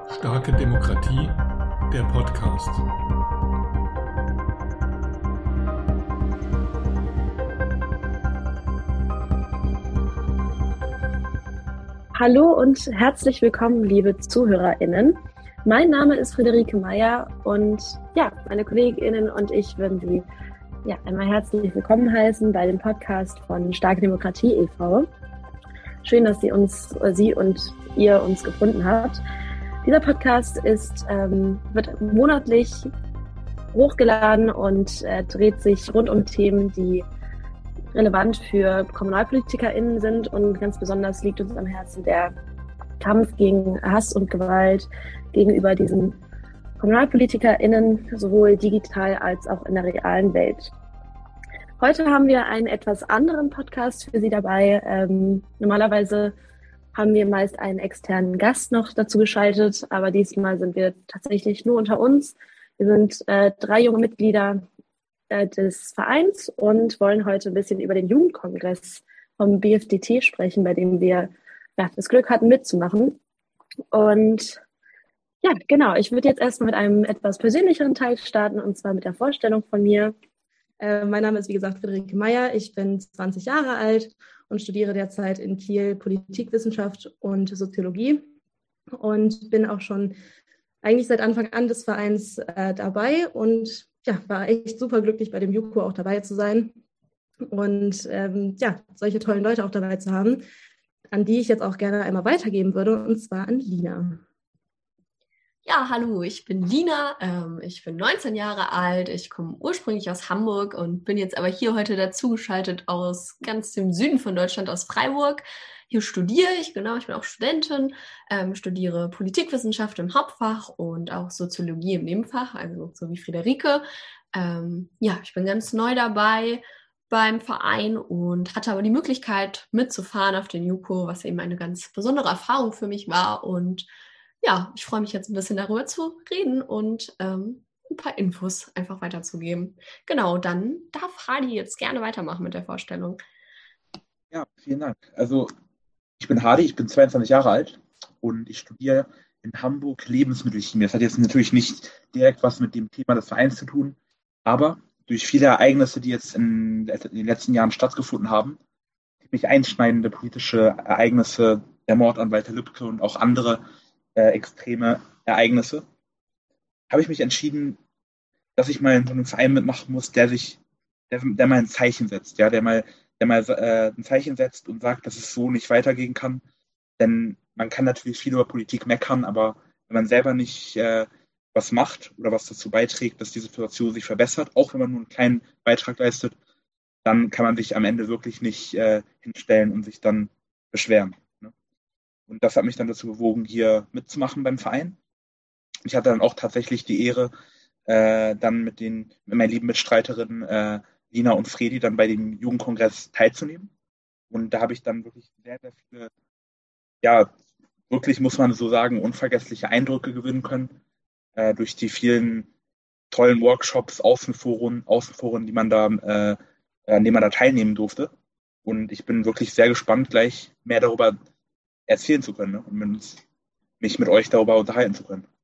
Starke Demokratie, der Podcast. Hallo und herzlich willkommen, liebe ZuhörerInnen. Mein Name ist Friederike Meyer und meine KollegInnen und ich würden Sie einmal herzlich willkommen heißen bei dem Podcast von Starke Demokratie e.V. Schön, dass Sie und ihr uns gefunden habt. Dieser Podcast wird monatlich hochgeladen und dreht sich rund um Themen, die relevant für KommunalpolitikerInnen sind, und ganz besonders liegt uns am Herzen der Kampf gegen Hass und Gewalt gegenüber diesen KommunalpolitikerInnen, sowohl digital als auch in der realen Welt. Heute haben wir einen etwas anderen Podcast für Sie dabei. Normalerweise haben wir meist einen externen Gast noch dazu geschaltet, aber diesmal sind wir tatsächlich nur unter uns. Wir sind 3 junge Mitglieder des Vereins und wollen heute ein bisschen über den Jugendkongress vom BFDT sprechen, bei dem wir das Glück hatten mitzumachen. Und ich würde jetzt erstmal mit einem etwas persönlicheren Teil starten, und zwar mit der Vorstellung von mir. Mein Name ist, wie gesagt, Friederike Meyer. Ich bin 20 Jahre alt und studiere derzeit in Kiel Politikwissenschaft und Soziologie und bin auch schon eigentlich seit Anfang an des Vereins dabei und war echt super glücklich, bei dem JUKO auch dabei zu sein und solche tollen Leute auch dabei zu haben, an die ich jetzt auch gerne einmal weitergeben würde, und zwar an Lina. Ja, hallo, ich bin Lina, ich bin 19 Jahre alt, ich komme ursprünglich aus Hamburg und bin jetzt aber hier heute dazugeschaltet aus ganz dem Süden von Deutschland, aus Freiburg. Hier studiere ich, genau, ich bin auch Studentin, studiere Politikwissenschaft im Hauptfach und auch Soziologie im Nebenfach, also so wie Friederike. Ich bin ganz neu dabei beim Verein und hatte aber die Möglichkeit mitzufahren auf den JUKO, was eben eine ganz besondere Erfahrung für mich war, und ich freue mich jetzt ein bisschen darüber zu reden und ein paar Infos einfach weiterzugeben. Genau, dann darf Hadi jetzt gerne weitermachen mit der Vorstellung. Ja, vielen Dank. Also ich bin Hadi, ich bin 22 Jahre alt und ich studiere in Hamburg Lebensmittelchemie. Das hat jetzt natürlich nicht direkt was mit dem Thema des Vereins zu tun, aber durch viele Ereignisse, die jetzt in den letzten Jahren stattgefunden haben, ziemlich einschneidende politische Ereignisse, der Mord an Walter Lübcke und auch andere extreme Ereignisse, habe ich mich entschieden, dass ich mal in so einem Verein mitmachen muss, der mal ein Zeichen setzt, der mal ein Zeichen setzt und sagt, dass es so nicht weitergehen kann. Denn man kann natürlich viel über Politik meckern, aber wenn man selber nicht was macht oder was dazu beiträgt, dass die Situation sich verbessert, auch wenn man nur einen kleinen Beitrag leistet, dann kann man sich am Ende wirklich nicht hinstellen und sich dann beschweren. Ne? Und das hat mich dann dazu bewogen, hier mitzumachen beim Verein. Ich hatte dann auch tatsächlich die Ehre, dann mit meinen lieben Mitstreiterinnen Lina und Fredi dann bei dem Jugendkongress teilzunehmen. Und da habe ich dann wirklich sehr, sehr viele, wirklich muss man so sagen, unvergessliche Eindrücke gewinnen können, durch die vielen tollen Workshops, Außenforen, an denen man da teilnehmen durfte. Und ich bin wirklich sehr gespannt, gleich mehr darüber erzählen zu können, ne? Und mich mit euch darüber unterhalten zu können.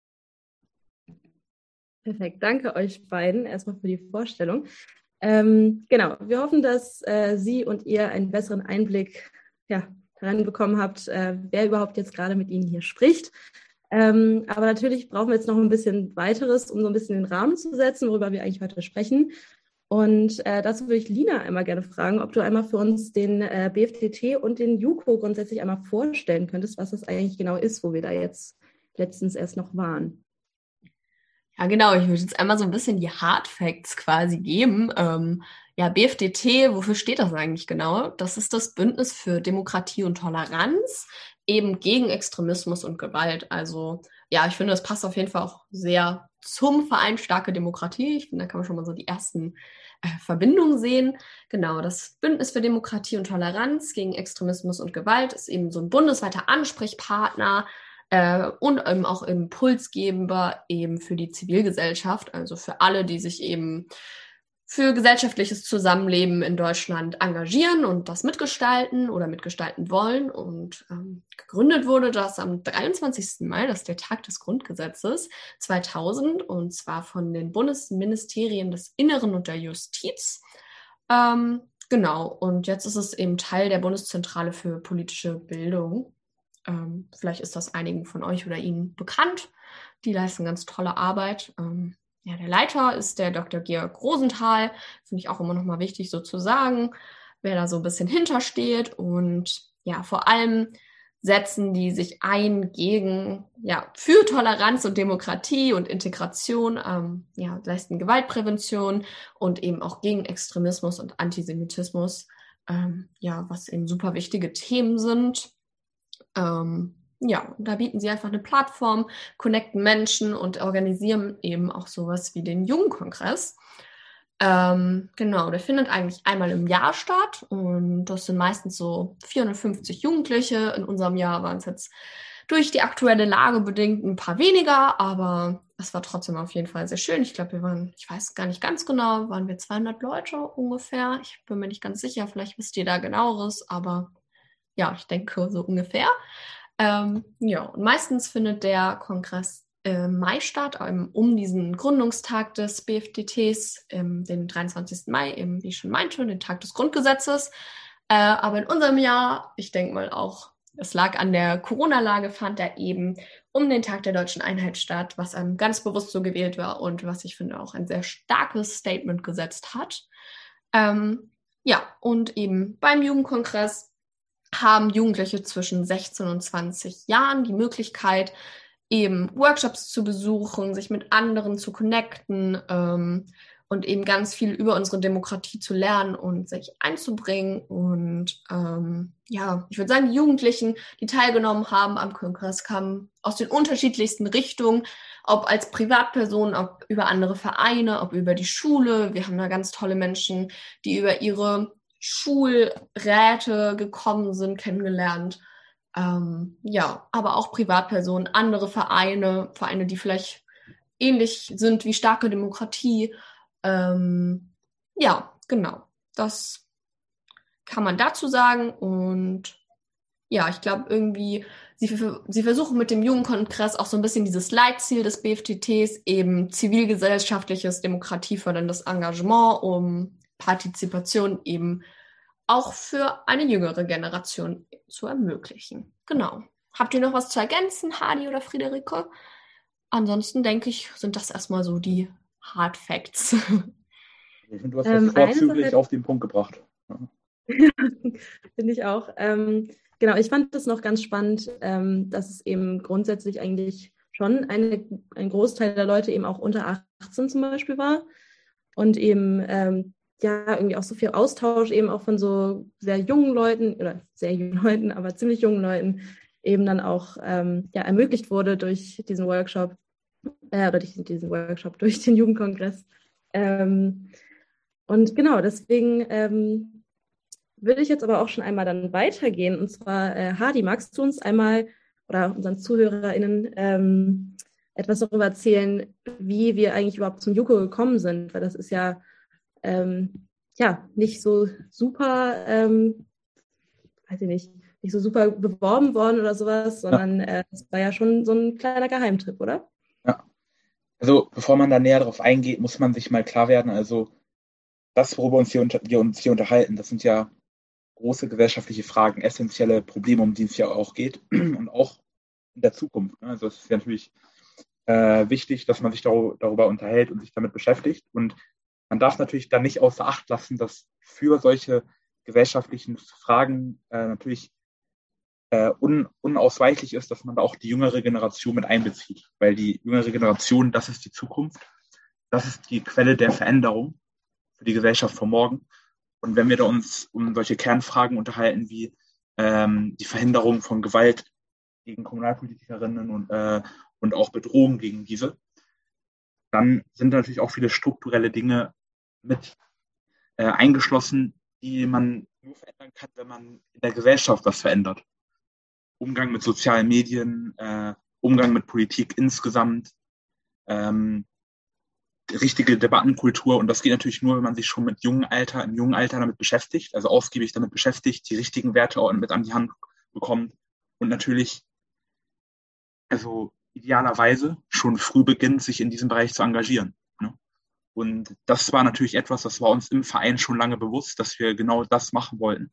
Perfekt, danke euch beiden erstmal für die Vorstellung. Wir hoffen, dass Sie und ihr einen besseren Einblick daran bekommen habt, wer überhaupt jetzt gerade mit Ihnen hier spricht. Aber natürlich brauchen wir jetzt noch ein bisschen weiteres, um so ein bisschen den Rahmen zu setzen, worüber wir eigentlich heute sprechen. Und dazu würde ich Lina einmal gerne fragen, ob du einmal für uns den BFDT und den JUKO grundsätzlich einmal vorstellen könntest, was das eigentlich genau ist, wo wir da jetzt letztens erst noch waren. Ja, genau. Ich würde jetzt einmal so ein bisschen die Hard Facts quasi geben. BFDT, wofür steht das eigentlich genau? Das ist das Bündnis für Demokratie und Toleranz, eben gegen Extremismus und Gewalt. Also, ich finde, das passt auf jeden Fall auch sehr zum Verein Starke Demokratie. Ich finde, da kann man schon mal so die ersten Verbindungen sehen. Genau, das Bündnis für Demokratie und Toleranz gegen Extremismus und Gewalt ist eben so ein bundesweiter Ansprechpartner, und eben auch Impulsgeber eben für die Zivilgesellschaft, also für alle, die sich eben für gesellschaftliches Zusammenleben in Deutschland engagieren und das mitgestalten oder mitgestalten wollen. Und gegründet wurde das am 23. Mai, das ist der Tag des Grundgesetzes 2000, und zwar von den Bundesministerien des Inneren und der Justiz. Genau, und jetzt ist es eben Teil der Bundeszentrale für politische Bildung. Vielleicht ist das einigen von euch oder Ihnen bekannt. Die leisten ganz tolle Arbeit. Ja, der Leiter ist der Dr. Georg Rosenthal. Finde ich auch immer noch mal wichtig, so zu sagen, wer da so ein bisschen hintersteht. Und ja, vor allem setzen die sich ein für Toleranz und Demokratie und Integration, leisten Gewaltprävention und eben auch gegen Extremismus und Antisemitismus, was eben super wichtige Themen sind. Da bieten sie einfach eine Plattform, connecten Menschen und organisieren eben auch sowas wie den Jugendkongress. Der findet eigentlich einmal im Jahr statt und das sind meistens so 450 Jugendliche. In unserem Jahr waren es jetzt durch die aktuelle Lage bedingt ein paar weniger, aber es war trotzdem auf jeden Fall sehr schön. Ich glaube, ich weiß gar nicht ganz genau, waren wir 200 Leute ungefähr. Ich bin mir nicht ganz sicher, vielleicht wisst ihr da genaueres, aber ja, ich denke so ungefähr. Und meistens findet der Kongress im Mai statt, um diesen Gründungstag des BFDTs, den 23. Mai, eben wie ich schon meinte, den Tag des Grundgesetzes. Aber in unserem Jahr, ich denke mal auch, es lag an der Corona-Lage, fand er eben um den Tag der Deutschen Einheit statt, was einem ganz bewusst so gewählt war und was ich finde auch ein sehr starkes Statement gesetzt hat. Und eben beim Jugendkongress haben Jugendliche zwischen 16 und 20 Jahren die Möglichkeit, eben Workshops zu besuchen, sich mit anderen zu connecten und eben ganz viel über unsere Demokratie zu lernen und sich einzubringen. Und ich würde sagen, die Jugendlichen, die teilgenommen haben am Kongress, kamen aus den unterschiedlichsten Richtungen, ob als Privatperson, ob über andere Vereine, ob über die Schule. Wir haben da ganz tolle Menschen, die über ihre Schulräte gekommen sind, kennengelernt. Aber auch Privatpersonen, andere Vereine, die vielleicht ähnlich sind wie Starke Demokratie. Genau. Das kann man dazu sagen. Und ja, ich glaube irgendwie, sie versuchen mit dem Jugendkongress auch so ein bisschen dieses Leitziel des BFDTs, eben zivilgesellschaftliches, demokratieförderndes Engagement, um Partizipation eben auch für eine jüngere Generation zu ermöglichen. Genau. Habt ihr noch was zu ergänzen, Hadi oder Friederike? Ansonsten denke ich, sind das erstmal so die Hard Facts. Ich finde, du hast das vorzüglich auf den Punkt gebracht. Finde ich auch. Genau, ich fand das noch ganz spannend, dass es eben grundsätzlich eigentlich schon ein Großteil der Leute eben auch unter 18 zum Beispiel war und eben irgendwie auch so viel Austausch eben auch von so sehr jungen Leuten, oder sehr jungen Leuten, aber ziemlich jungen Leuten eben dann auch ermöglicht wurde durch diesen Workshop, durch den Jugendkongress. Und genau, deswegen würde ich jetzt aber auch schon einmal dann weitergehen. Und zwar, Hadi, magst du uns einmal oder unseren ZuhörerInnen etwas darüber erzählen, wie wir eigentlich überhaupt zum JUKO gekommen sind? Weil das ist ja nicht so super, nicht so super beworben worden oder sowas, sondern es war ja schon so ein kleiner Geheimtipp, oder? Ja, also bevor man da näher drauf eingeht, muss man sich mal klar werden, also das, worüber wir uns hier unterhalten, das sind ja große gesellschaftliche Fragen, essentielle Probleme, um die es ja auch geht und auch in der Zukunft. Also es ist ja natürlich wichtig, dass man sich darüber unterhält und sich damit beschäftigt. Und man darf natürlich dann nicht außer Acht lassen, dass für solche gesellschaftlichen Fragen natürlich unausweichlich ist, dass man da auch die jüngere Generation mit einbezieht. Weil die jüngere Generation, das ist die Zukunft, das ist die Quelle der Veränderung für die Gesellschaft von morgen. Und wenn wir da uns um solche Kernfragen unterhalten, wie die Verhinderung von Gewalt gegen Kommunalpolitikerinnen und auch Bedrohung gegen diese, dann sind natürlich auch viele strukturelle Dinge mit eingeschlossen, die man nur verändern kann, wenn man in der Gesellschaft was verändert. Umgang mit sozialen Medien, Umgang mit Politik insgesamt, richtige Debattenkultur. Und das geht natürlich nur, wenn man sich schon im jungen Alter damit beschäftigt, also ausgiebig damit beschäftigt, die richtigen Werte auch mit an die Hand bekommt und natürlich, also idealerweise schon früh beginnt, sich in diesem Bereich zu engagieren. Ne? Und das war natürlich etwas, das war uns im Verein schon lange bewusst, dass wir genau das machen wollten.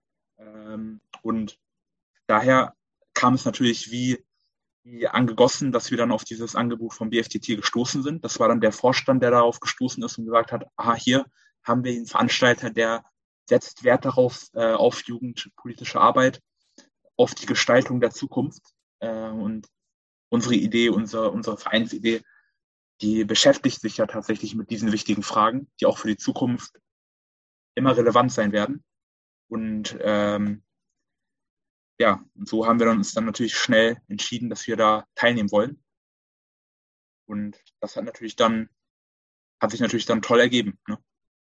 Und daher kam es natürlich wie angegossen, dass wir dann auf dieses Angebot vom BFDT gestoßen sind. Das war dann der Vorstand, der darauf gestoßen ist und gesagt hat, aha, hier haben wir einen Veranstalter, der setzt Wert darauf, auf jugendpolitische Arbeit, auf die Gestaltung der Zukunft. Und unsere Idee, unsere Vereinsidee, die beschäftigt sich ja tatsächlich mit diesen wichtigen Fragen, die auch für die Zukunft immer relevant sein werden. Und und so haben wir uns dann natürlich schnell entschieden, dass wir da teilnehmen wollen. Und das hat sich natürlich dann toll ergeben. Ne?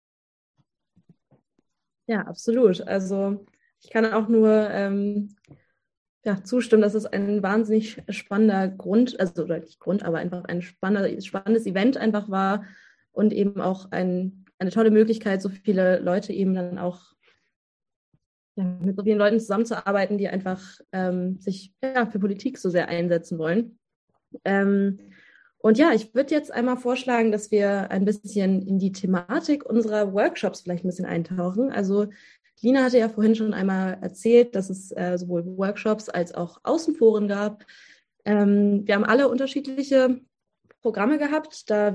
Ja, absolut. Also ich kann auch nur zustimmen, dass es ein wahnsinnig spannender aber einfach ein spannendes Event einfach war und eben auch eine tolle Möglichkeit, so viele Leute eben dann auch mit so vielen Leuten zusammenzuarbeiten, die einfach sich für Politik so sehr einsetzen wollen. Und ja, ich würde jetzt einmal vorschlagen, dass wir ein bisschen in die Thematik unserer Workshops vielleicht ein bisschen eintauchen. Also Lina hatte ja vorhin schon einmal erzählt, dass es sowohl Workshops als auch Außenforen gab. Wir haben alle unterschiedliche Programme gehabt, da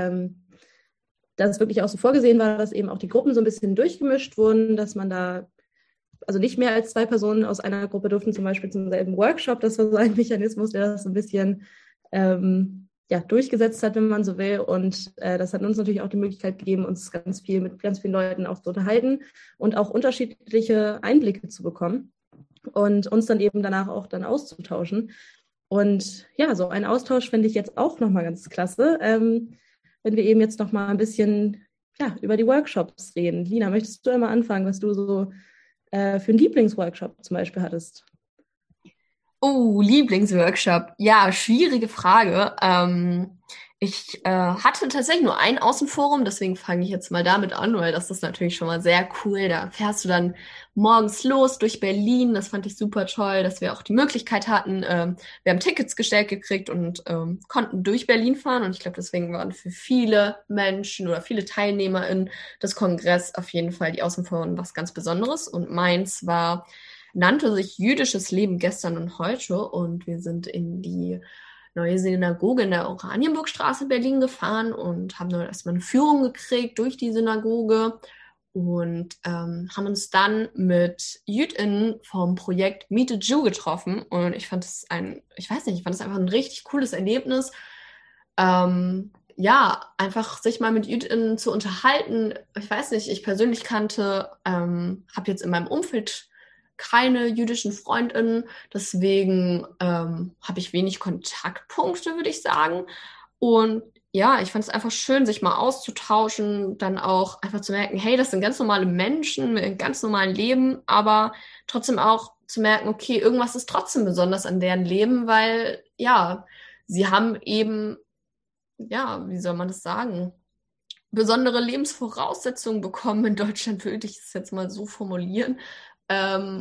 es wirklich auch so vorgesehen war, dass eben auch die Gruppen so ein bisschen durchgemischt wurden, dass man da also nicht mehr als 2 Personen aus einer Gruppe durften zum Beispiel zum selben Workshop. Das war so ein Mechanismus, der das so ein bisschen durchgesetzt hat, wenn man so will. Und das hat uns natürlich auch die Möglichkeit gegeben, uns mit ganz vielen Leuten auch zu unterhalten und auch unterschiedliche Einblicke zu bekommen und uns dann eben danach auch dann auszutauschen. Und ja, so einen Austausch finde ich jetzt auch nochmal ganz klasse, wenn wir eben jetzt nochmal ein bisschen über die Workshops reden. Lina, möchtest du einmal anfangen, was du so für einen Lieblingsworkshop zum Beispiel hattest? Oh, Lieblingsworkshop. Ja, schwierige Frage. Ich hatte tatsächlich nur ein Außenforum, deswegen fange ich jetzt mal damit an, weil das ist natürlich schon mal sehr cool. Da fährst du dann morgens los durch Berlin. Das fand ich super toll, dass wir auch die Möglichkeit hatten. Wir haben Tickets gestellt gekriegt und konnten durch Berlin fahren. Und ich glaube, deswegen waren für viele Menschen oder viele TeilnehmerInnen des Kongresses auf jeden Fall die Außenforen was ganz Besonderes. Und meins nannte sich Jüdisches Leben gestern und heute. Und wir sind in die neue Synagoge in der Oranienburgstraße in Berlin gefahren und haben dann erstmal eine Führung gekriegt durch die Synagoge und haben uns dann mit JüdInnen vom Projekt Meet a Jew getroffen. Und ich fand es einfach ein richtig cooles Erlebnis. Einfach sich mal mit JüdInnen zu unterhalten. Ich weiß nicht, ich persönlich habe jetzt in meinem Umfeld keine jüdischen FreundInnen, deswegen habe ich wenig Kontaktpunkte, würde ich sagen. Und ja, ich fand es einfach schön, sich mal auszutauschen, dann auch einfach zu merken, hey, das sind ganz normale Menschen mit einem ganz normalen Leben, aber trotzdem auch zu merken, okay, irgendwas ist trotzdem besonders an deren Leben, weil ja, sie haben eben, wie soll man das sagen, besondere Lebensvoraussetzungen bekommen in Deutschland, würde ich es jetzt mal so formulieren. Wir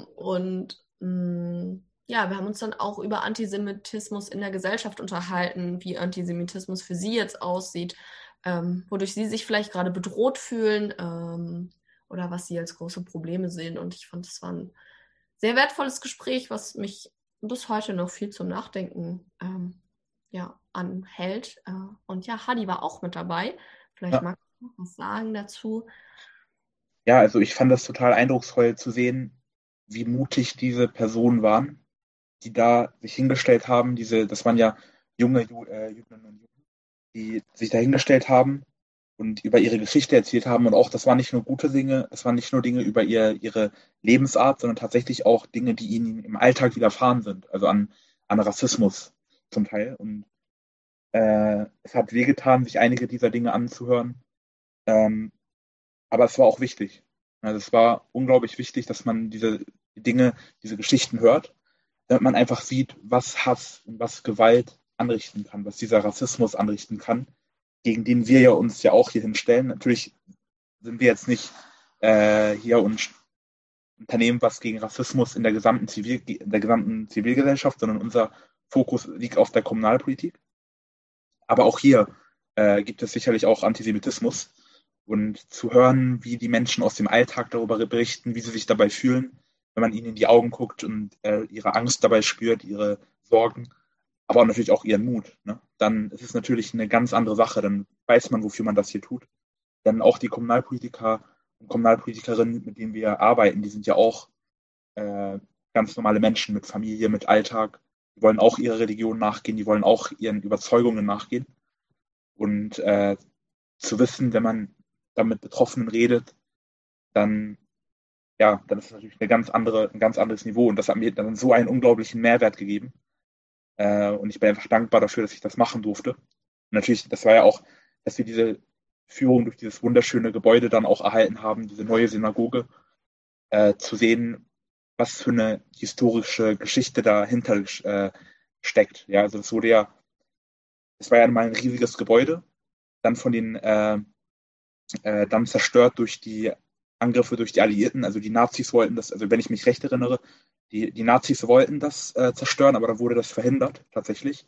haben uns dann auch über Antisemitismus in der Gesellschaft unterhalten, wie Antisemitismus für sie jetzt aussieht, wodurch sie sich vielleicht gerade bedroht fühlen oder was sie als große Probleme sehen. Und ich fand, es war ein sehr wertvolles Gespräch, was mich bis heute noch viel zum Nachdenken anhält. Und ja, Hadi war auch mit dabei. Vielleicht magst du noch was sagen dazu. Ja, also ich fand das total eindrucksvoll zu sehen, wie mutig diese Personen waren, die da sich hingestellt haben. Das waren ja junge Jüdinnen und Juden, die sich da hingestellt haben und über ihre Geschichte erzählt haben. Und auch, das waren nicht nur gute Dinge, es waren nicht nur Dinge über ihre Lebensart, sondern tatsächlich auch Dinge, die ihnen im Alltag widerfahren sind. Also an Rassismus zum Teil. Und es hat wehgetan, sich einige dieser Dinge anzuhören. Aber es war auch wichtig. Also es war unglaublich wichtig, dass man diese Dinge, diese Geschichten hört, damit man einfach sieht, was Hass und was Gewalt anrichten kann, was dieser Rassismus anrichten kann. gegen den wir ja uns ja auch hier hinstellen. Natürlich sind wir jetzt nicht hier und Unternehmen, was gegen Rassismus in der gesamten Zivilgesellschaft, sondern unser Fokus liegt auf der Kommunalpolitik. Aber auch hier gibt es sicherlich auch Antisemitismus. Und zu hören, wie die Menschen aus dem Alltag darüber berichten, wie sie sich dabei fühlen, wenn man ihnen in die Augen guckt und ihre Angst dabei spürt, ihre Sorgen, aber natürlich auch ihren Mut, ne? Dann ist es natürlich eine ganz andere Sache. Dann weiß man, wofür man das hier tut. Denn auch die Kommunalpolitiker und Kommunalpolitikerinnen, mit denen wir arbeiten, die sind ja auch ganz normale Menschen mit Familie, mit Alltag. Die wollen auch ihrer Religion nachgehen, die wollen auch ihren Überzeugungen nachgehen. Und zu wissen, wenn man dann mit Betroffenen redet, dann ist es natürlich ein ganz anderes Niveau. Und das hat mir dann so einen unglaublichen Mehrwert gegeben. Und ich bin einfach dankbar dafür, dass ich das machen durfte. Und natürlich, das war ja auch, dass wir diese Führung durch dieses wunderschöne Gebäude dann auch erhalten haben, diese neue Synagoge, zu sehen, was für eine historische Geschichte dahinter steckt. Ja, also es war ja mal ein riesiges Gebäude, dann von den dann zerstört durch die Angriffe durch die Alliierten. Also die Nazis wollten das, also wenn ich mich recht erinnere, die Nazis wollten das zerstören, aber dann wurde das verhindert, tatsächlich.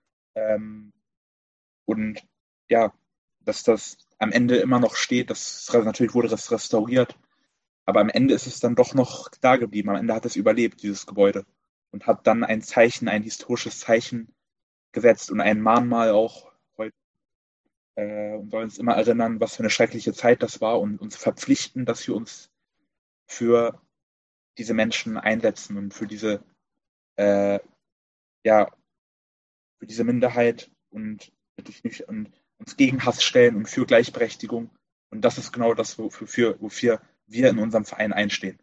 Und ja, dass das am Ende immer noch steht, natürlich wurde das restauriert, aber am Ende ist es dann doch noch da geblieben. Am Ende hat es überlebt, dieses Gebäude, und hat dann ein historisches Zeichen gesetzt und ein Mahnmal auch heute, und soll uns immer erinnern, was für eine schreckliche Zeit das war, und uns verpflichten, dass wir uns für diese Menschen einsetzen und für diese für diese Minderheit und uns gegen Hass stellen und für Gleichberechtigung. Und das ist genau das, wofür wir in unserem Verein einstehen.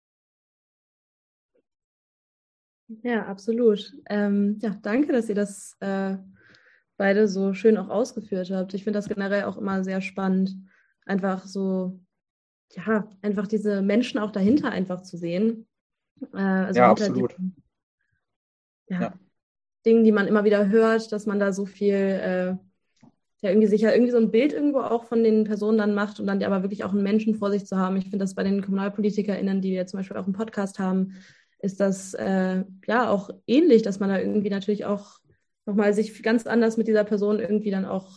Ja, absolut. Danke, dass ihr das beide so schön auch ausgeführt habt. Ich finde das generell auch immer sehr spannend, einfach so, einfach diese Menschen auch dahinter einfach zu sehen. Ja, absolut. Dingen, die man immer wieder hört, dass man da so viel irgendwie so ein Bild irgendwo auch von den Personen dann macht und dann aber wirklich auch einen Menschen vor sich zu haben. Ich finde das bei den KommunalpolitikerInnen, die wir zum Beispiel auch einen Podcast haben, ist das auch ähnlich, dass man da irgendwie natürlich auch nochmal sich ganz anders mit dieser Person irgendwie dann auch,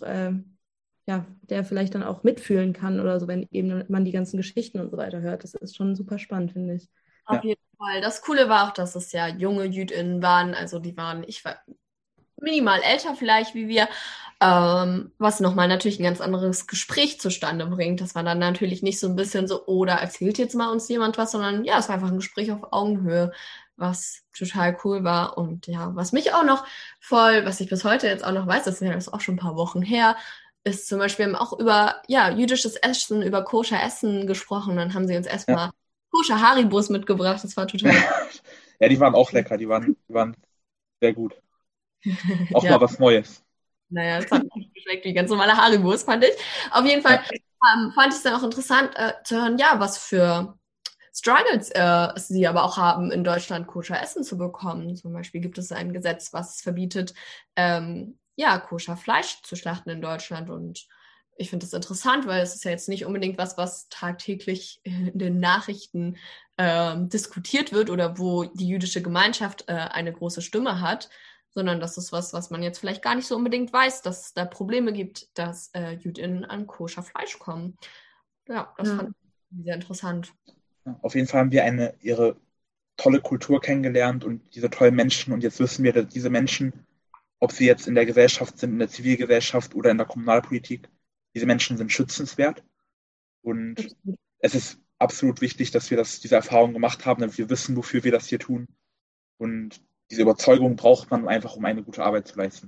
der vielleicht dann auch mitfühlen kann oder so, wenn eben man die ganzen Geschichten und so weiter hört. Das ist schon super spannend, finde ich. Auf jeden Fall. Das Coole war auch, dass es ja junge JüdInnen waren. Also ich war minimal älter vielleicht wie wir, was nochmal natürlich ein ganz anderes Gespräch zustande bringt. Das war dann natürlich nicht so ein bisschen so, da erzählt jetzt mal uns jemand was, sondern ja, es war einfach ein Gespräch auf Augenhöhe, was total cool war. Und ja, was mich auch noch was ich bis heute jetzt auch noch weiß, das ist ja auch schon ein paar Wochen her, ist zum Beispiel, wir haben auch über jüdisches Essen, über koscher Essen gesprochen. Dann haben sie uns erstmal koscher Haribos mitgebracht. Das war total Ja, die waren auch lecker. Die waren sehr gut. Auch mal was Neues. Naja, es hat nicht geschmeckt wie ganz normale Haribos, fand ich. Auf jeden Fall fand ich es dann auch interessant zu hören, was für Struggles sie aber auch haben, in Deutschland koscher Essen zu bekommen. Zum Beispiel gibt es ein Gesetz, was verbietet, koscher Fleisch zu schlachten in Deutschland. Und ich finde das interessant, weil es ist ja jetzt nicht unbedingt was tagtäglich in den Nachrichten diskutiert wird oder wo die jüdische Gemeinschaft eine große Stimme hat, sondern das ist was man jetzt vielleicht gar nicht so unbedingt weiß, dass es da Probleme gibt, dass JüdInnen an koscher Fleisch kommen. Ja, das fand ich sehr interessant. Auf jeden Fall haben wir ihre tolle Kultur kennengelernt und diese tollen Menschen, und jetzt wissen wir, dass diese Menschen, ob sie jetzt in der Gesellschaft sind, in der Zivilgesellschaft oder in der Kommunalpolitik, diese Menschen sind schützenswert, und es ist absolut wichtig, dass wir diese Erfahrung gemacht haben, damit wir wissen, wofür wir das hier tun, und diese Überzeugung braucht man einfach, um eine gute Arbeit zu leisten.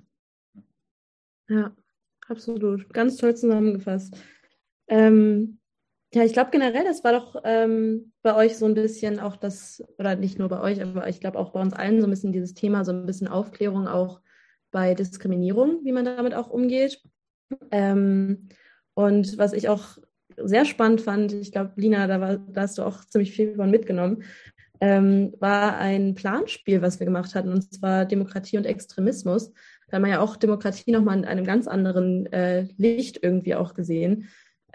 Ja, absolut. Ganz toll zusammengefasst. Ich glaube generell, das war doch bei euch so ein bisschen auch oder nicht nur bei euch, aber ich glaube auch bei uns allen so ein bisschen dieses Thema, so ein bisschen Aufklärung auch bei Diskriminierung, wie man damit auch umgeht. Und was ich auch sehr spannend fand, ich glaube, Lina, da hast du auch ziemlich viel von mitgenommen, war ein Planspiel, was wir gemacht hatten, und zwar Demokratie und Extremismus. da hat man ja auch Demokratie nochmal in einem ganz anderen Licht irgendwie auch gesehen.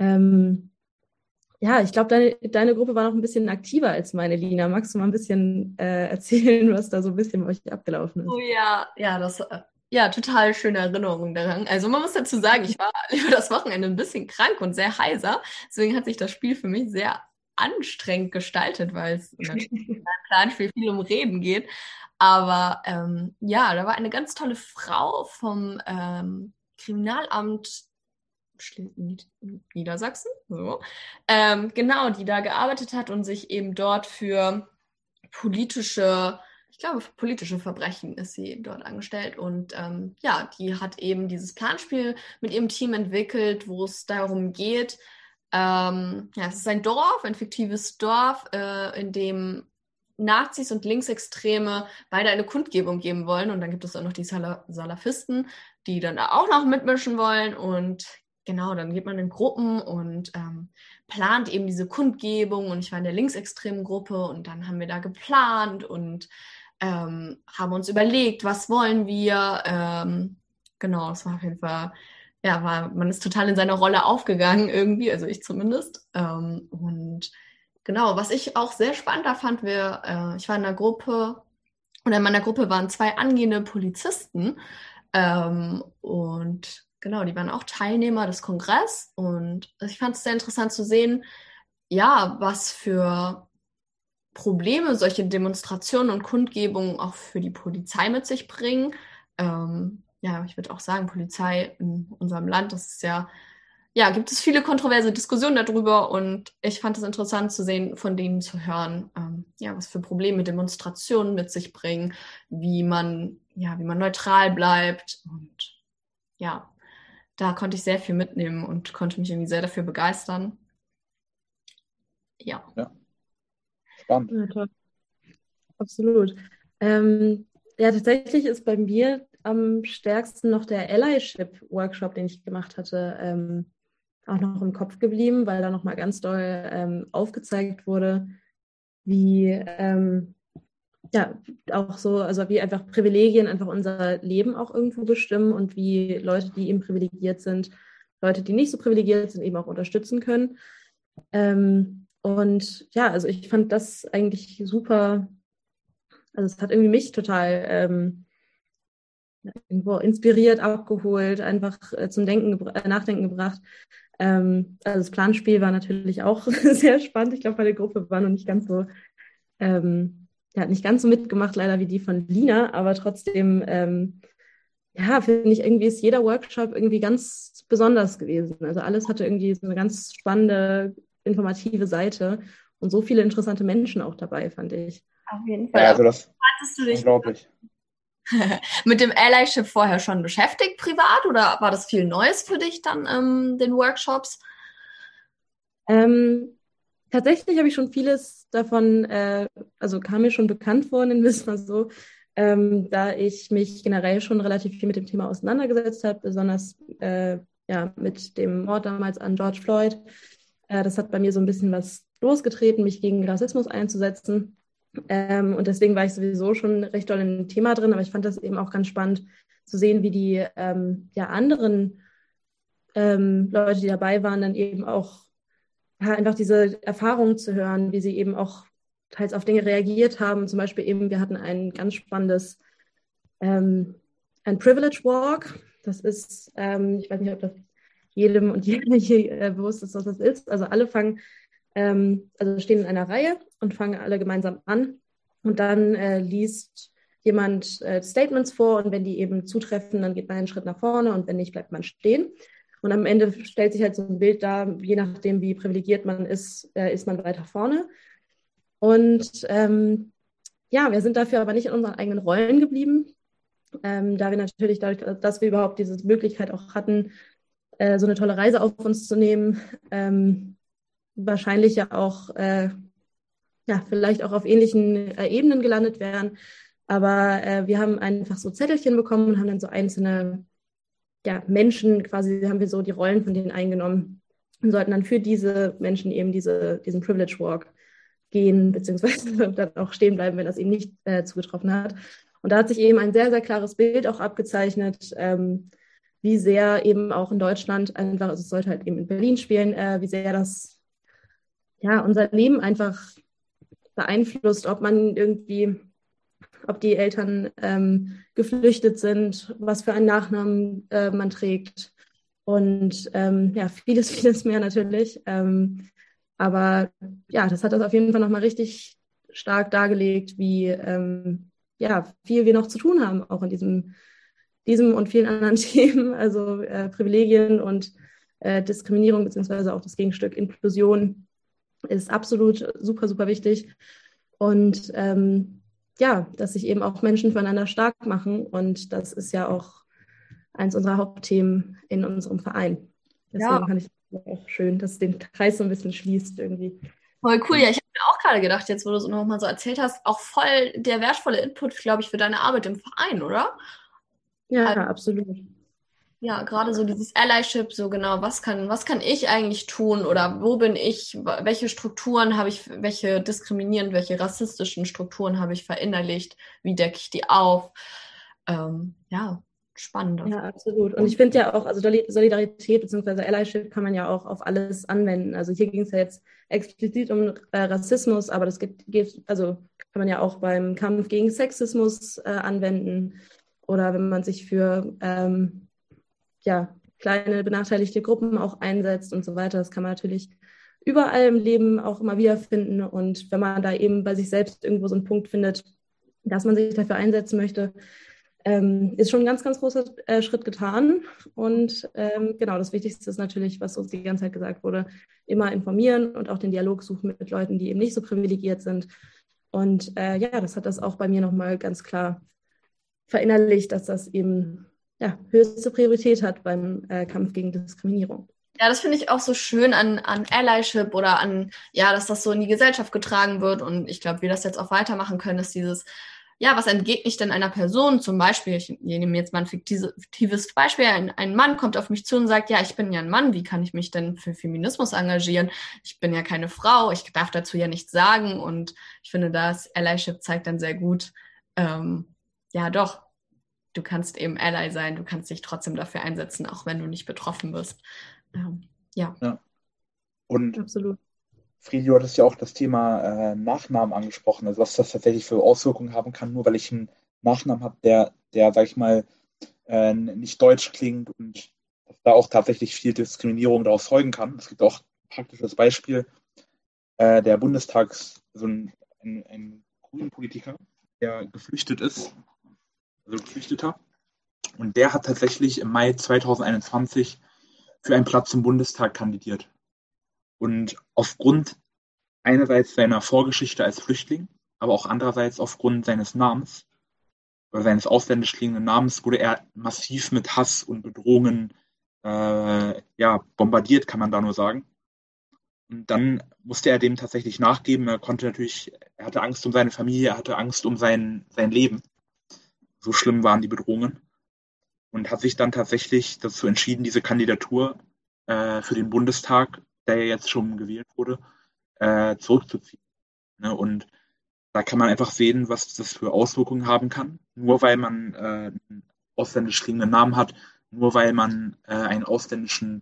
Ja, ich glaube, deine Gruppe war noch ein bisschen aktiver als meine, Lina. Magst du mal ein bisschen erzählen, was da so ein bisschen bei euch abgelaufen ist? Oh ja, total schöne Erinnerungen daran. Also man muss dazu sagen, ich war über das Wochenende ein bisschen krank und sehr heiser. Deswegen hat sich das Spiel für mich sehr anstrengend gestaltet, weil es natürlich in einem Planspiel viel um Reden geht. Aber da war eine ganz tolle Frau vom Kriminalamt Niedersachsen, so. Genau, die da gearbeitet hat und sich eben dort für politische Verbrechen ist sie dort angestellt. Und die hat eben dieses Planspiel mit ihrem Team entwickelt, wo es darum geht, es ist ein Dorf, ein fiktives Dorf, in dem Nazis und Linksextreme beide eine Kundgebung geben wollen. Und dann gibt es auch noch die Salafisten, die dann da auch noch mitmischen wollen. Und genau, dann geht man in Gruppen und plant eben diese Kundgebung. Und ich war in der linksextremen Gruppe und dann haben wir da geplant und haben uns überlegt, was wollen wir. Genau, es war auf jeden Fall, man ist total in seiner Rolle aufgegangen irgendwie, also ich zumindest. Und genau, was ich auch sehr spannend da fand, ich war in einer Gruppe, oder in meiner Gruppe waren 2 angehende Polizisten und genau, die waren auch Teilnehmer des Kongresses und ich fand es sehr interessant zu sehen, was für Probleme solche Demonstrationen und Kundgebungen auch für die Polizei mit sich bringen. Ich würde auch sagen, Polizei in unserem Land, das ist gibt es viele kontroverse Diskussionen darüber und ich fand es interessant zu sehen, von denen zu hören, was für Probleme Demonstrationen mit sich bringen, wie man neutral bleibt und da konnte ich sehr viel mitnehmen und konnte mich irgendwie sehr dafür begeistern. Ja. Spannend. Ja, toll. Absolut. Tatsächlich ist bei mir am stärksten noch der Allyship-Workshop, den ich gemacht hatte, auch noch im Kopf geblieben, weil da nochmal ganz doll aufgezeigt wurde, wie auch so, also wie einfach Privilegien einfach unser Leben auch irgendwo bestimmen und wie Leute, die eben privilegiert sind, Leute, die nicht so privilegiert sind, eben auch unterstützen können. Also ich fand das eigentlich super, also es hat irgendwie mich total irgendwo inspiriert, abgeholt, einfach zum Nachdenken gebracht. Also das Planspiel war natürlich auch sehr spannend. Ich glaube, meine Gruppe war noch nicht ganz so, hat nicht ganz so mitgemacht, leider wie die von Lina, aber trotzdem, finde ich, irgendwie ist jeder Workshop irgendwie ganz besonders gewesen. Also alles hatte irgendwie so eine ganz spannende, informative Seite und so viele interessante Menschen auch dabei, fand ich. Auf jeden Fall. Ja, also das Hattest du dich unglaublich. mit dem Allyship vorher schon beschäftigt, privat, oder war das viel Neues für dich dann, den Workshops? Tatsächlich habe ich schon vieles davon, kam mir schon bekannt vor, nennen wir es mal so, da ich mich generell schon relativ viel mit dem Thema auseinandergesetzt habe, besonders mit dem Mord damals an George Floyd. Das hat bei mir so ein bisschen was losgetreten, mich gegen Rassismus einzusetzen. Und deswegen war ich sowieso schon recht doll in dem Thema drin, aber ich fand das eben auch ganz spannend zu sehen, wie die anderen Leute, die dabei waren, dann eben auch einfach diese Erfahrungen zu hören, wie sie eben auch teils auf Dinge reagiert haben. Zum Beispiel eben, wir hatten ein ganz spannendes ein Privilege Walk. Das ist, ich weiß nicht, ob das jedem und jeder hier bewusst ist, was das ist. Also alle stehen in einer Reihe und fangen alle gemeinsam an. Und dann liest jemand Statements vor und wenn die eben zutreffen, dann geht man einen Schritt nach vorne und wenn nicht, bleibt man stehen. Und am Ende stellt sich halt so ein Bild dar, je nachdem, wie privilegiert man ist man weiter vorne. Und wir sind dafür aber nicht in unseren eigenen Rollen geblieben, da wir natürlich dadurch, dass wir überhaupt diese Möglichkeit auch hatten, so eine tolle Reise auf uns zu nehmen, wahrscheinlich ja auch, vielleicht auch auf ähnlichen Ebenen gelandet wären. Aber wir haben einfach so Zettelchen bekommen und haben dann so einzelne Menschen quasi, haben wir so die Rollen von denen eingenommen und sollten dann für diese Menschen eben diesen Privilege Walk gehen, beziehungsweise dann auch stehen bleiben, wenn das eben nicht zugetroffen hat. Und da hat sich eben ein sehr, sehr klares Bild auch abgezeichnet, wie sehr eben auch in Deutschland einfach, also es sollte halt eben in Berlin spielen, wie sehr das ja unser Leben einfach beeinflusst, ob die Eltern geflüchtet sind, was für einen Nachnamen man trägt und ja, vieles, vieles mehr natürlich. Aber ja, das hat das auf jeden Fall nochmal richtig stark dargelegt, wie ja, viel wir noch zu tun haben, auch in diesem und vielen anderen Themen, also Privilegien und Diskriminierung, beziehungsweise auch das Gegenstück Inklusion ist absolut super, super wichtig. Und ja, dass sich eben auch Menschen füreinander stark machen. Und das ist ja auch eins unserer Hauptthemen in unserem Verein. Deswegen fand ich es auch schön, dass es den Kreis so ein bisschen schließt irgendwie. Voll cool. Ja, ich habe mir auch gerade gedacht, jetzt wo du es nochmal so erzählt hast, auch voll der wertvolle Input, glaube ich, für deine Arbeit im Verein, oder? Ja, Also, absolut. ja, gerade so dieses Allyship, so genau, was kann ich eigentlich tun oder wo bin ich, welche Strukturen habe ich, welche diskriminierend, welche rassistischen Strukturen habe ich verinnerlicht, wie decke ich die auf? Ja, spannend. Ja, absolut. Und ich finde ja auch, also Solidarität bzw. Allyship kann man ja auch auf alles anwenden. Also hier ging es ja jetzt explizit um Rassismus, aber das also kann man ja auch beim Kampf gegen Sexismus anwenden oder wenn man sich für ja, kleine benachteiligte Gruppen auch einsetzt und so weiter. Das kann man natürlich überall im Leben auch immer wieder finden. Und wenn man da eben bei sich selbst irgendwo so einen Punkt findet, dass man sich dafür einsetzen möchte, ist schon ein ganz, ganz großer Schritt getan. Und genau, das Wichtigste ist natürlich, was uns die ganze Zeit gesagt wurde, immer informieren und auch den Dialog suchen mit Leuten, die eben nicht so privilegiert sind. Und ja, das hat das auch bei mir nochmal ganz klar verinnerlicht, dass das eben ja, höchste Priorität hat beim Kampf gegen Diskriminierung. Ja, das finde ich auch so schön an Allyship oder an, ja, dass das so in die Gesellschaft getragen wird. Und ich glaube, wir das jetzt auch weitermachen können, ist dieses, ja, was entgegne ich denn einer Person? Zum Beispiel, ich nehme jetzt mal ein fiktives Beispiel, ein Mann kommt auf mich zu und sagt, ja, ich bin ja ein Mann, wie kann ich mich denn für Feminismus engagieren? Ich bin ja keine Frau, ich darf dazu ja nichts sagen. Und ich finde, das Allyship zeigt dann sehr gut, ja doch, du kannst eben Ally sein, du kannst dich trotzdem dafür einsetzen, auch wenn du nicht betroffen bist. Ja. Und absolut. Friedi, du hattest ja auch das Thema Nachnamen angesprochen, also was das tatsächlich für Auswirkungen haben kann, nur weil ich einen Nachnamen habe, der, sag ich mal, nicht deutsch klingt und dass da auch tatsächlich viel Diskriminierung daraus folgen kann. Es gibt auch ein praktisches Beispiel, der so ein grünen Politiker, der geflüchtet ist, also Geflüchteter, und der hat tatsächlich im Mai 2021 für einen Platz im Bundestag kandidiert. Und aufgrund einerseits seiner Vorgeschichte als Flüchtling, aber auch andererseits aufgrund seines Namens oder seines ausländisch klingenden Namens wurde er massiv mit Hass und Bedrohungen bombardiert, kann man da nur sagen. Und dann musste er dem tatsächlich nachgeben. Er hatte Angst um seine Familie, er hatte Angst um sein Leben. So schlimm waren die Bedrohungen. Und hat sich dann tatsächlich dazu entschieden, diese Kandidatur für den Bundestag, der ja jetzt schon gewählt wurde, zurückzuziehen. Ne? Und da kann man einfach sehen, was das für Auswirkungen haben kann. Nur weil man einen ausländisch klingenden Namen hat, nur weil man ein ausländisches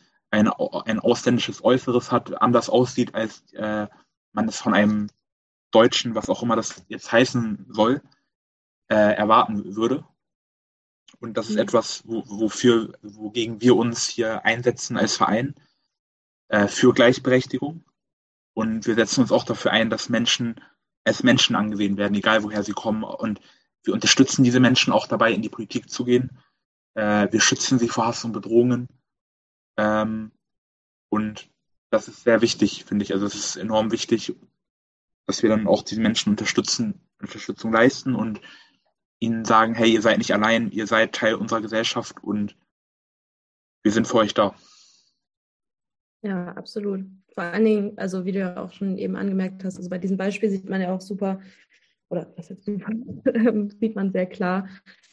Äußeres hat, anders aussieht, als man es von einem Deutschen, was auch immer das jetzt heißen soll, erwarten würde. Und das ist etwas, wogegen wir uns hier einsetzen als Verein, für Gleichberechtigung. Und wir setzen uns auch dafür ein, dass Menschen als Menschen angesehen werden, egal woher sie kommen. Und wir unterstützen diese Menschen auch dabei, in die Politik zu gehen. Wir schützen sie vor Hass und Bedrohungen. Und das ist sehr wichtig, finde ich. Also es ist enorm wichtig, dass wir dann auch diese Menschen Unterstützung leisten und ihnen sagen, hey, ihr seid nicht allein, ihr seid Teil unserer Gesellschaft und wir sind für euch da. Ja, absolut. Vor allen Dingen, also wie du ja auch schon eben angemerkt hast, also bei diesem Beispiel sieht man ja auch super, oder was jetzt super, sieht man sehr klar,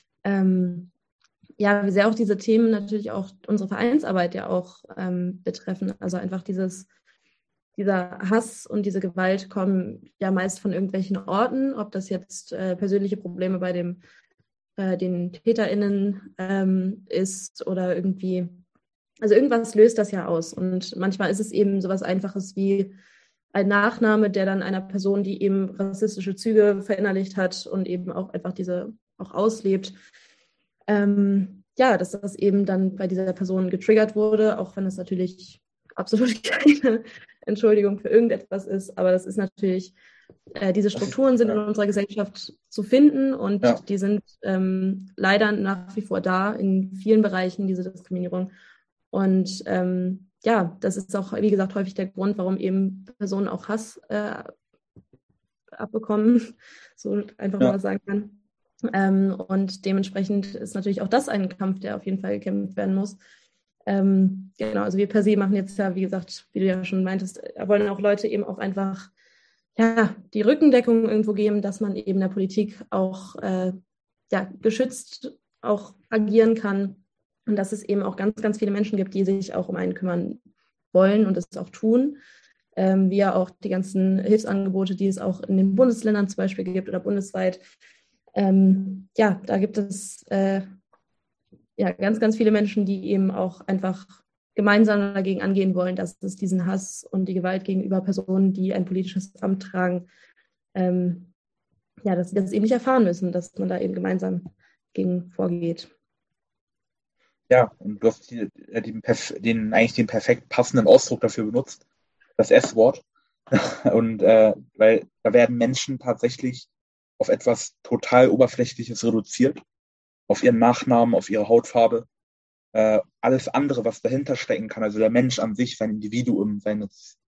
ja, wie sehr auch diese Themen natürlich auch unsere Vereinsarbeit ja auch betreffen. Also einfach dieses dieser Hass und diese Gewalt kommen ja meist von irgendwelchen Orten, ob das jetzt persönliche Probleme bei den TäterInnen ist oder irgendwie, also irgendwas löst das ja aus. Und manchmal ist es eben sowas Einfaches wie ein Nachname, der dann einer Person, die eben rassistische Züge verinnerlicht hat und eben auch einfach diese auch auslebt, dass das eben dann bei dieser Person getriggert wurde, auch wenn es natürlich absolut keine Entschuldigung für irgendetwas ist. Aber das ist natürlich, diese Strukturen sind in unserer Gesellschaft zu finden und die sind leider nach wie vor da in vielen Bereichen, diese Diskriminierung. Und das ist auch, wie gesagt, häufig der Grund, warum eben Personen auch Hass abbekommen, so einfach mal sagen kann. Und dementsprechend ist natürlich auch das ein Kampf, der auf jeden Fall gekämpft werden muss. Genau, also wir per se machen jetzt ja, wie gesagt, wie du ja schon meintest, wollen auch Leute eben auch einfach die Rückendeckung irgendwo geben, dass man eben der Politik auch geschützt auch agieren kann und dass es eben auch ganz, ganz viele Menschen gibt, die sich auch um einen kümmern wollen und es auch tun. Wie ja auch die ganzen Hilfsangebote, die es auch in den Bundesländern zum Beispiel gibt oder bundesweit. Da gibt es ganz, ganz viele Menschen, die eben auch einfach gemeinsam dagegen angehen wollen, dass es diesen Hass und die Gewalt gegenüber Personen, die ein politisches Amt tragen, dass sie das eben nicht erfahren müssen, dass man da eben gemeinsam gegen vorgeht. Ja, und du hast den perfekt passenden Ausdruck dafür benutzt, das S-Wort. Und weil da werden Menschen tatsächlich auf etwas total Oberflächliches reduziert, auf ihren Nachnamen, auf ihre Hautfarbe. Alles andere, was dahinter stecken kann, also der Mensch an sich, sein Individuum, seine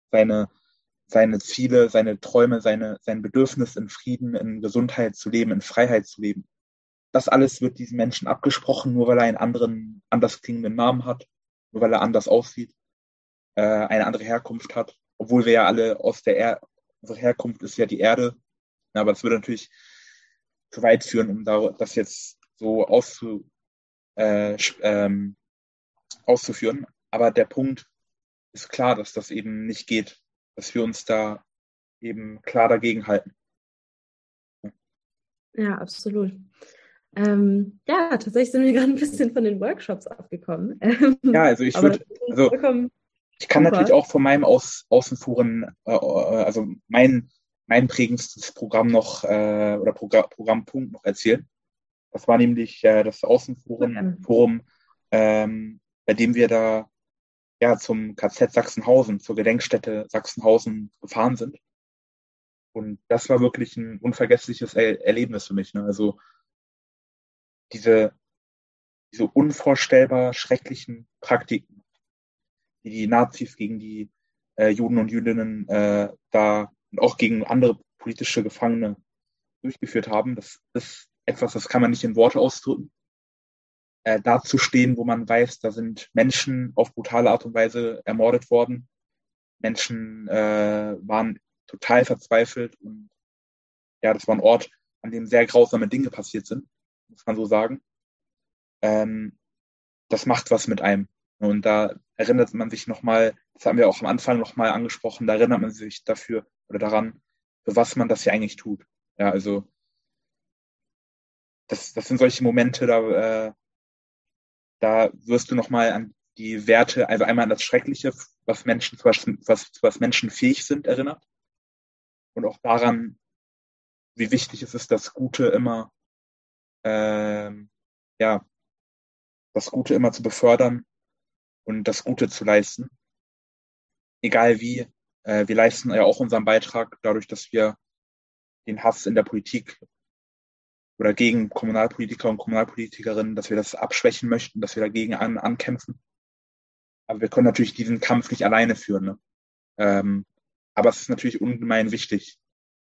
Ziele, seine Träume, sein Bedürfnis in Frieden, in Gesundheit zu leben, in Freiheit zu leben. Das alles wird diesen Menschen abgesprochen, nur weil er einen anderen, anders klingenden Namen hat, nur weil er anders aussieht, eine andere Herkunft hat, obwohl wir ja alle unsere Herkunft ist ja die Erde, aber das würde natürlich zu weit führen, um das jetzt so auszuführen. Aber der Punkt ist klar, dass das eben nicht geht, dass wir uns da eben klar dagegen halten. Ja, absolut. Tatsächlich sind wir gerade ein bisschen von den Workshops abgekommen. Also ich kann natürlich auch von meinem Außenfuhren, also mein prägendstes Programm noch oder Programmpunkt noch erzählen. Das war nämlich das Außenforum, bei dem wir da zum KZ Sachsenhausen, zur Gedenkstätte Sachsenhausen gefahren sind. Und das war wirklich ein unvergessliches Erlebnis für mich. Ne? Also diese unvorstellbar schrecklichen Praktiken, die die Nazis gegen die Juden und Jüdinnen da und auch gegen andere politische Gefangene durchgeführt haben, das ist etwas, das kann man nicht in Worte ausdrücken. Da zu stehen, wo man weiß, da sind Menschen auf brutale Art und Weise ermordet worden. Menschen waren total verzweifelt und das war ein Ort, an dem sehr grausame Dinge passiert sind, muss man so sagen. Das macht was mit einem. Und da erinnert man sich nochmal, das haben wir auch am Anfang nochmal angesprochen, da erinnert man sich daran, für was man das hier eigentlich tut. Ja, also das sind solche Momente, da wirst du nochmal an die Werte, also einmal an das Schreckliche, was Menschen fähig sind, erinnert. Und auch daran, wie wichtig es ist, das Gute immer, das Gute immer zu befördern und das Gute zu leisten. Egal wie, wir leisten ja auch unseren Beitrag dadurch, dass wir den Hass in der Politik oder gegen Kommunalpolitiker und Kommunalpolitikerinnen, dass wir das abschwächen möchten, dass wir dagegen ankämpfen. Aber wir können natürlich diesen Kampf nicht alleine führen. Ne? Aber es ist natürlich ungemein wichtig.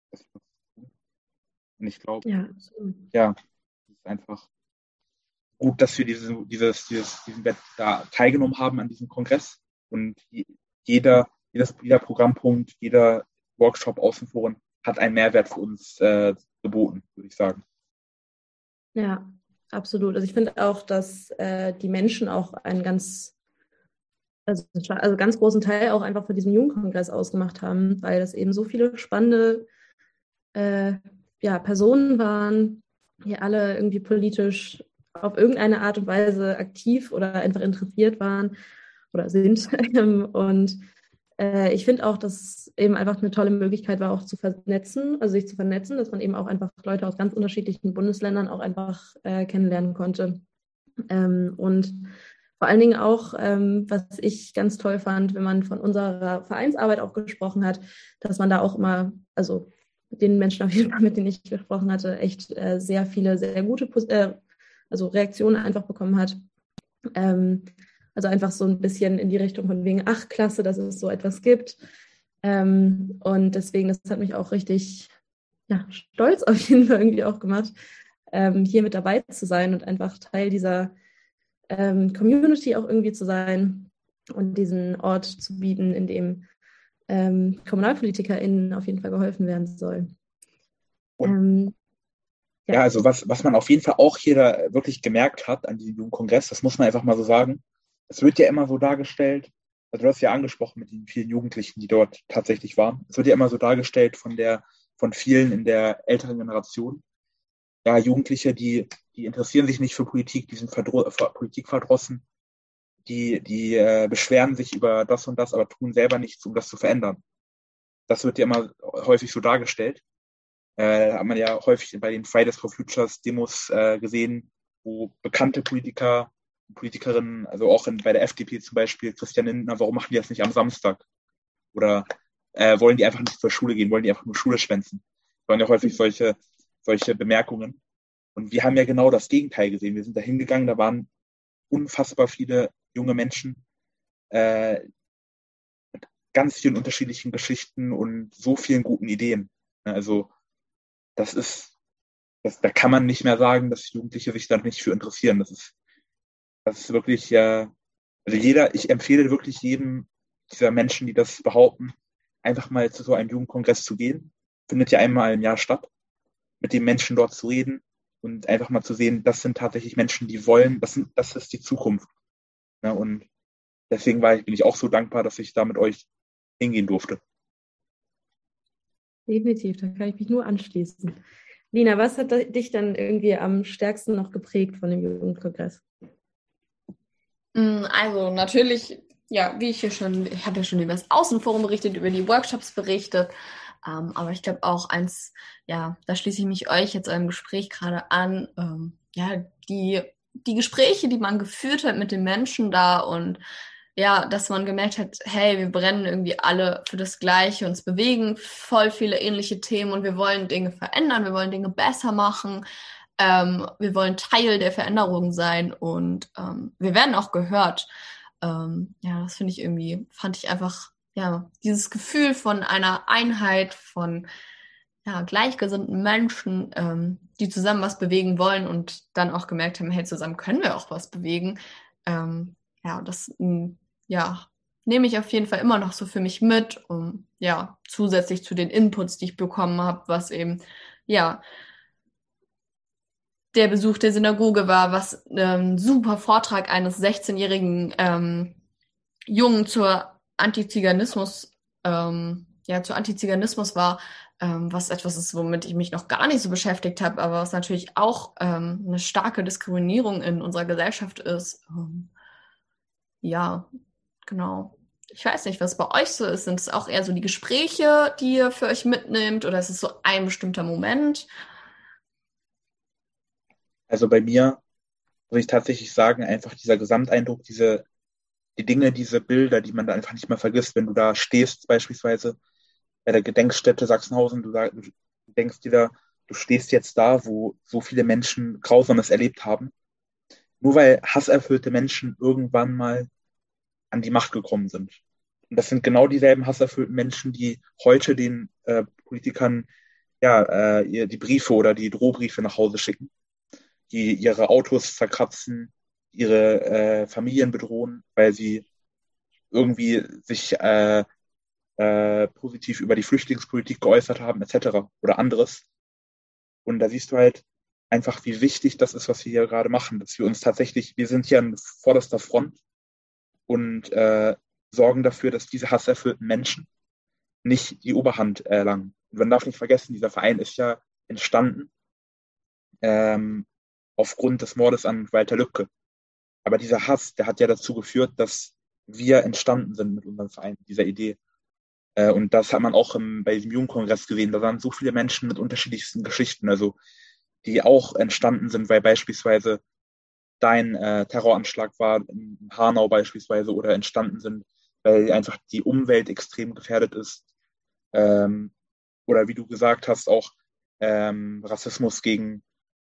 Und ich glaube, es ist einfach gut, dass wir diesen da teilgenommen haben an diesem Kongress. Und jeder Programmpunkt, jeder Workshop, Außenforen hat einen Mehrwert für uns geboten, würde ich sagen. Ja, absolut. Also ich finde auch, dass die Menschen auch einen ganz also ganz großen Teil auch einfach von diesem Jugendkongress ausgemacht haben, weil das eben so viele spannende Personen waren, die alle irgendwie politisch auf irgendeine Art und Weise aktiv oder einfach interessiert waren oder sind. Und ich finde auch, dass es eben einfach eine tolle Möglichkeit war, auch zu vernetzen, also sich zu vernetzen, dass man eben auch einfach Leute aus ganz unterschiedlichen Bundesländern auch einfach kennenlernen konnte. Und vor allen Dingen auch, was ich ganz toll fand, wenn man von unserer Vereinsarbeit auch gesprochen hat, dass man da auch immer, also den Menschen auf jeden Fall, mit denen ich gesprochen hatte, echt sehr viele, sehr gute Reaktionen einfach bekommen hat. Also einfach so ein bisschen in die Richtung von wegen, ach klasse, dass es so etwas gibt. Und deswegen, das hat mich auch richtig stolz auf jeden Fall irgendwie auch gemacht, hier mit dabei zu sein und einfach Teil dieser Community auch irgendwie zu sein und diesen Ort zu bieten, in dem KommunalpolitikerInnen auf jeden Fall geholfen werden soll. Also was man auf jeden Fall auch hier da wirklich gemerkt hat an diesem Jugendkongress, das muss man einfach mal so sagen, es wird ja immer so dargestellt, also du hast ja angesprochen mit den vielen Jugendlichen, die dort tatsächlich waren, es wird ja immer so dargestellt von vielen in der älteren Generation, ja, Jugendliche, die interessieren sich nicht für Politik, die sind Politik verdrossen, die beschweren sich über das und das, aber tun selber nichts, um das zu verändern. Das wird ja immer häufig so dargestellt. Hat man ja häufig bei den Fridays for Futures Demos gesehen, wo bekannte Politiker, Politikerinnen, also auch bei der FDP zum Beispiel, Christian Lindner, warum machen die das nicht am Samstag? Oder wollen die einfach nicht zur Schule gehen, wollen die einfach nur Schule schwänzen? Das waren ja häufig solche Bemerkungen. Und wir haben ja genau das Gegenteil gesehen. Wir sind da hingegangen, da waren unfassbar viele junge Menschen mit ganz vielen unterschiedlichen Geschichten und so vielen guten Ideen. Also da kann man nicht mehr sagen, dass Jugendliche sich da nicht für interessieren. Das ist wirklich, ich empfehle wirklich jedem dieser Menschen, die das behaupten, einfach mal zu so einem Jugendkongress zu gehen. Findet ja einmal im Jahr statt, mit den Menschen dort zu reden und einfach mal zu sehen, das sind tatsächlich Menschen, die wollen, das ist die Zukunft. Ja, und deswegen bin ich auch so dankbar, dass ich da mit euch hingehen durfte. Definitiv, da kann ich mich nur anschließen. Lina, was hat dich dann irgendwie am stärksten noch geprägt von dem Jugendkongress? Also natürlich, ja, ich habe ja schon über das Außenforum berichtet, über die Workshops berichtet, aber ich glaube auch da schließe ich mich euch jetzt eurem Gespräch gerade an, die Gespräche, die man geführt hat mit den Menschen da und ja, dass man gemerkt hat, hey, wir brennen irgendwie alle für das Gleiche, uns bewegen voll viele ähnliche Themen und wir wollen Dinge verändern, wir wollen Dinge besser machen, wir wollen Teil der Veränderung sein und wir werden auch gehört. Das fand ich einfach, dieses Gefühl von einer Einheit, von gleichgesinnten Menschen, die zusammen was bewegen wollen und dann auch gemerkt haben, hey, zusammen können wir auch was bewegen. Das nehme ich auf jeden Fall immer noch so für mich mit, zusätzlich zu den Inputs, die ich bekommen habe, was eben, der Besuch der Synagoge war, was ein super Vortrag eines 16-jährigen Jungen zur Antiziganismus war, was etwas ist, womit ich mich noch gar nicht so beschäftigt habe, aber was natürlich auch eine starke Diskriminierung in unserer Gesellschaft ist. Genau. Ich weiß nicht, was bei euch so ist. Sind es auch eher so die Gespräche, die ihr für euch mitnehmt, oder ist es so ein bestimmter Moment? Also bei mir muss ich tatsächlich sagen, einfach dieser Gesamteindruck, die Dinge, diese Bilder, die man da einfach nicht mehr vergisst, wenn du da stehst, beispielsweise bei der Gedenkstätte Sachsenhausen, du denkst dir da, du stehst jetzt da, wo so viele Menschen Grausames erlebt haben, nur weil hasserfüllte Menschen irgendwann mal an die Macht gekommen sind. Und das sind genau dieselben hasserfüllten Menschen, die heute den Politikern die Briefe oder die Drohbriefe nach Hause schicken, die ihre Autos zerkratzen, ihre Familien bedrohen, weil sie irgendwie sich positiv über die Flüchtlingspolitik geäußert haben, etc. oder anderes. Und da siehst du halt einfach, wie wichtig das ist, was wir hier gerade machen, dass wir uns tatsächlich, wir sind hier an vorderster Front und sorgen dafür, dass diese hasserfüllten Menschen nicht die Oberhand erlangen. Und man darf nicht vergessen, dieser Verein ist ja entstanden aufgrund des Mordes an Walter Lübcke. Aber dieser Hass, der hat ja dazu geführt, dass wir entstanden sind mit unserem Verein, dieser Idee. Und das hat man auch bei diesem Jugendkongress gesehen. Da waren so viele Menschen mit unterschiedlichsten Geschichten, also die auch entstanden sind, weil beispielsweise dein Terroranschlag war in Hanau beispielsweise oder entstanden sind, weil einfach die Umwelt extrem gefährdet ist. Oder wie du gesagt hast, auch Rassismus gegen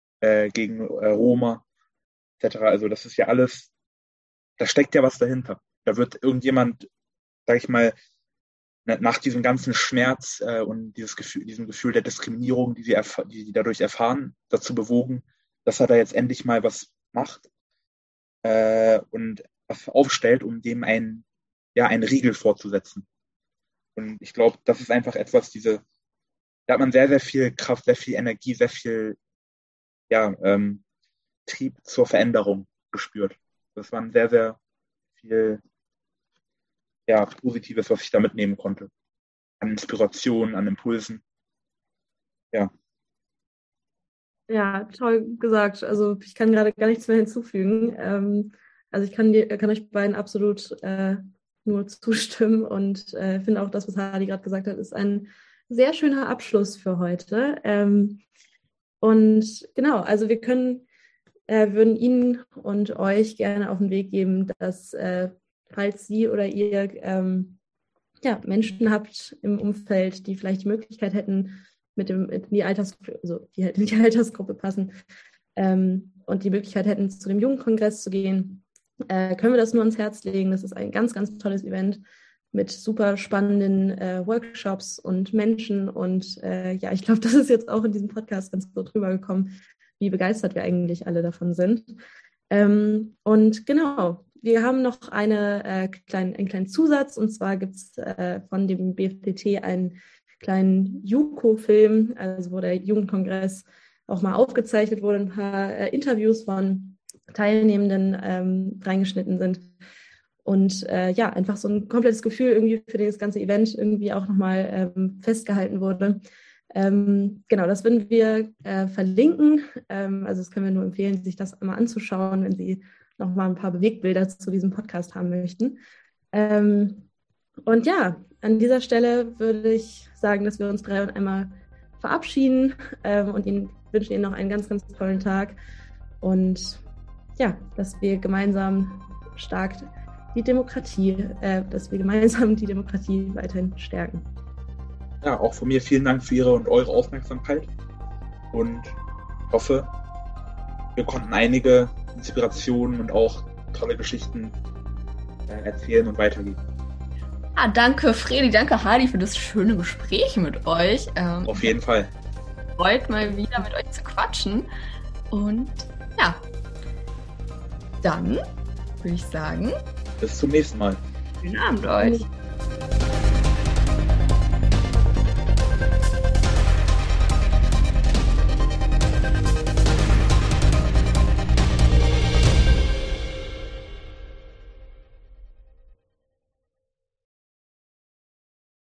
Roma, etc. Also das ist ja alles, da steckt ja was dahinter. Da wird irgendjemand, sag ich mal, nach diesem ganzen Schmerz und diesem Gefühl der Diskriminierung, die sie dadurch erfahren, dazu bewogen, dass er da jetzt endlich mal was macht und was aufstellt, um dem einen Riegel vorzusetzen. Und ich glaube, das ist einfach etwas, da hat man sehr, sehr viel Kraft, sehr viel Energie, sehr viel Trieb zur Veränderung gespürt. Das war sehr, sehr viel Positives, was ich da mitnehmen konnte. An Inspiration, an Impulsen. Ja. Ja, toll gesagt. Also ich kann gerade gar nichts mehr hinzufügen. Also ich kann euch beiden absolut nur zustimmen und finde auch das, was Hadi gerade gesagt hat, ist ein sehr schöner Abschluss für heute. Und genau, also wir würden Ihnen und euch gerne auf den Weg geben, dass falls Sie oder ihr Menschen habt im Umfeld, die vielleicht die Möglichkeit hätten, in die Altersgruppe passen und die Möglichkeit hätten, zu dem Jugendkongress zu gehen, können wir das nur ans Herz legen. Das ist ein ganz, ganz tolles Event mit super spannenden Workshops und Menschen. Und ich glaube, das ist jetzt auch in diesem Podcast ganz gut rübergekommen, wie begeistert wir eigentlich alle davon sind. Und genau, wir haben noch einen kleinen Zusatz. Und zwar gibt es von dem BFDT einen kleinen JUKO-Film, also wo der Jugendkongress auch mal aufgezeichnet wurde, ein paar Interviews von Teilnehmenden reingeschnitten sind. Und einfach so ein komplettes Gefühl irgendwie für das ganze Event irgendwie auch nochmal festgehalten wurde. Genau, das würden wir verlinken. Also das können wir nur empfehlen, sich das einmal anzuschauen, wenn Sie nochmal ein paar Bewegtbilder zu diesem Podcast haben möchten. Und ja, an dieser Stelle würde ich sagen, dass wir uns drei einmal verabschieden und wünschen Ihnen noch einen ganz, ganz tollen Tag. Und ja, dass wir gemeinsam die Demokratie weiterhin stärken. Ja, auch von mir vielen Dank für Ihre und eure Aufmerksamkeit und hoffe, wir konnten einige Inspirationen und auch tolle Geschichten erzählen und weitergeben. Ah, danke Fredi, danke Hadi für das schöne Gespräch mit euch. Auf jeden Fall. Freut mal wieder mit euch zu quatschen. Und ja, dann würde ich sagen, bis zum nächsten Mal. Schönen Abend euch.